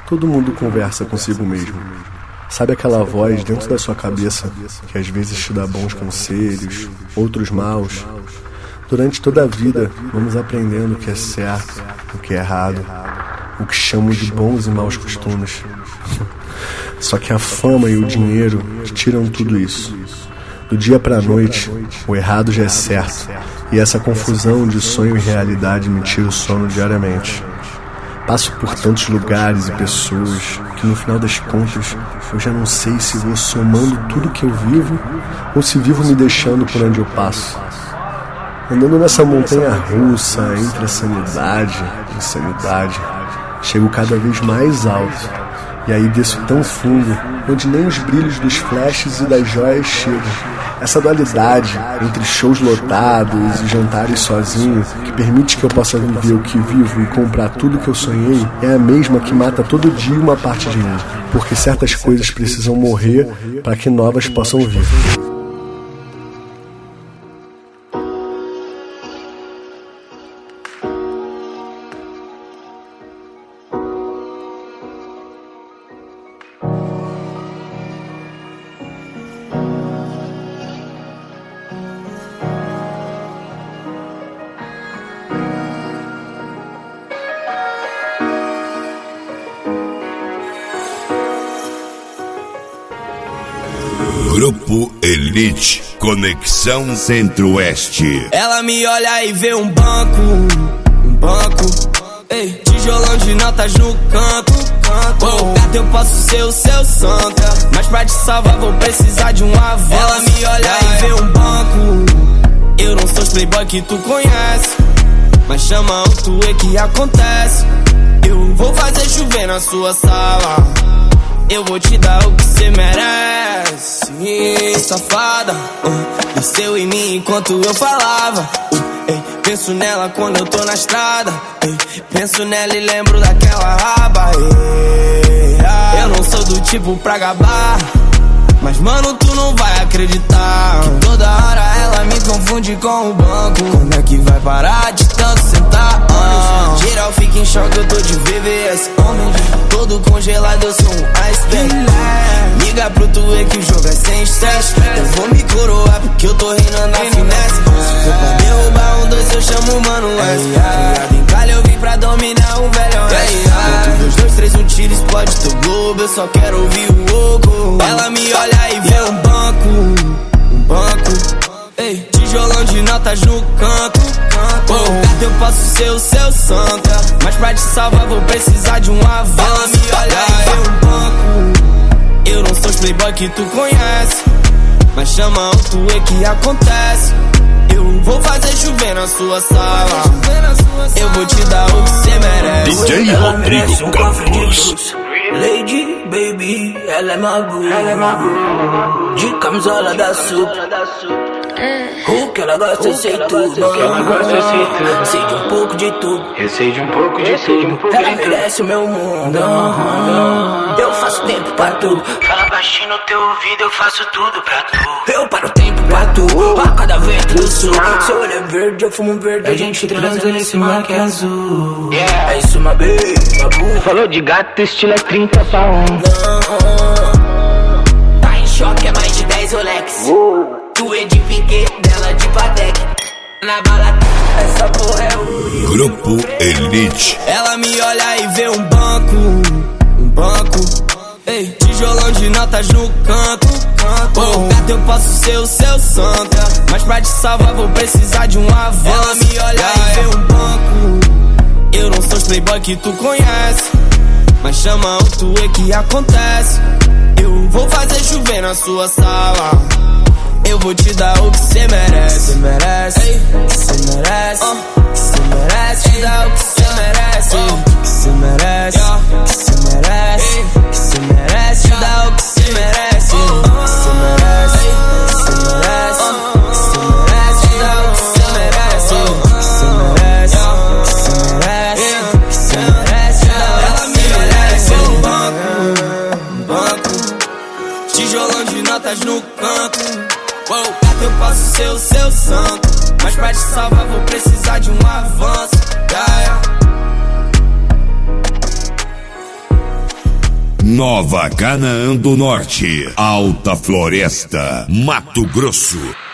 Todo mundo conversa consigo mesmo. Sabe aquela voz dentro da sua cabeça que às vezes te dá bons conselhos, outros maus? Durante toda a vida, vamos aprendendo o que é certo, o que é errado, o que chamo de bons e maus costumes. Só que a fama e o dinheiro tiram tudo isso. Do dia pra noite, o errado já é certo, e essa confusão de sonho e realidade me tira o sono diariamente. Passo por tantos lugares e pessoas que no final das contas eu já não sei se vou somando tudo que eu vivo ou se vivo me deixando por onde eu passo. Andando nessa montanha russa entre a sanidade e insanidade, chego cada vez mais alto e aí desço tão fundo onde nem os brilhos dos flashes e das joias chegam. Essa dualidade entre shows lotados e jantares sozinho, que permite que eu possa viver o que vivo e comprar tudo que eu sonhei, é a mesma que mata todo dia uma parte de mim, porque certas coisas precisam morrer para que novas possam vir. Grupo Elite, Conexão Centro-Oeste. Ela me olha e vê um banco, ei, tijolão de notas no canto. Gato, eu posso ser o seu santo, mas pra te salvar vou precisar de um avanço. Ela me olha e vê um banco. Eu não sou os playboy que tu conhece, mas chama o tuê que acontece. Eu vou fazer chover na sua sala, eu vou te dar o que cê merece. Safada, desceu em mim enquanto eu falava. Penso nela quando eu tô na estrada. Penso nela e lembro daquela raba. Eu não sou do tipo pra gabar, mas mano, tu não vai acreditar que toda hora ela me confunde com o banco. Quando é que vai parar de tanto sentar? Geral fica em choque, eu tô de VVS. Todo congelado, eu sou um iceberg. Liga pro tuê que o jogo é sem estresse. Eu vou me coroar porque eu tô reinando na finesse. Se for pra derrubar um doce, eu chamo o Mano S. Criado em calha, eu vim pra dominar o velho S. 2, 2, 3, um tiro explode teu globo. Eu só quero ouvir o oco. Ela me olha e vê um banco, ei, tijolão de notas no canto. Gato, eu posso ser o seu santo, mas pra te salvar vou precisar de um avanço. Ela me olha e vê um banco. Eu não sou os playboy que tu conhece, mas chama o tuê que acontece. Eu vou fazer chover na sua sala, eu vou te dar o que cê merece. DJ Rodrigo Campos. Lady, baby, ela é mago, de camisola da sup. O que ela gosta, eu sei tudo. Sei de um pouco de tudo. Eu sei de um pouco de tudo. Ela merece o meu mundo. Eu faço tempo pra tu. Fala baixinho no teu ouvido, eu faço tudo pra tu. Eu paro o tempo pra tu. A cada vento do sul. Seu olho é verde, eu fumo verde. A gente transa nesse mar que é azul. É isso, my baby, babu. Falou de gato, estilo é 30 pra 1. Tá em choque, é mais de 10 Rolex. Tu é de pique, dela de Patek. Na bala, essa porra é o Grupo Elite. Ela me olha e vê um banco, ei, tijolão de notas no canto. Gato, eu posso ser o seu santo, mas pra te salvar vou precisar de um avanço. Ela me olha e vê um banco. Eu não sou os playboy que tu conhece, mas chama o tuê que acontece. Eu vou fazer chover na sua sala, eu vou te dar o que cê merece. Cê merece, cê merece, cê merece. Te dar o que cê merece, cê merece, cê merece, cê merece. Te dar o que cê merece, cê merece, cê merece, cê merece. Te dar o que cê merece, cê merece, cê merece, cê merece. Ela me olha e vê um banco, tijolão de notas no canto. Gato, eu posso ser o seu santo, mas pra te salvar vou precisar de um avanço. Nova Canaã do Norte, Alta Floresta, Mato Grosso.